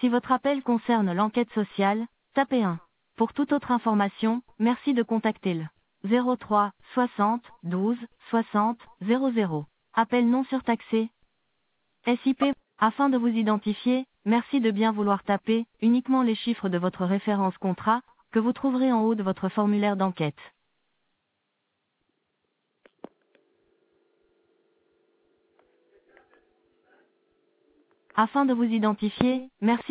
Si votre appel concerne l'enquête sociale, tapez 1. Pour toute autre information, merci de contacter le 03 60 12 60 00. Appel non surtaxé. SIP. Afin de vous identifier, merci de bien vouloir taper uniquement les chiffres de votre référence contrat, que vous trouverez en haut de votre formulaire d'enquête. Afin de vous identifier, merci.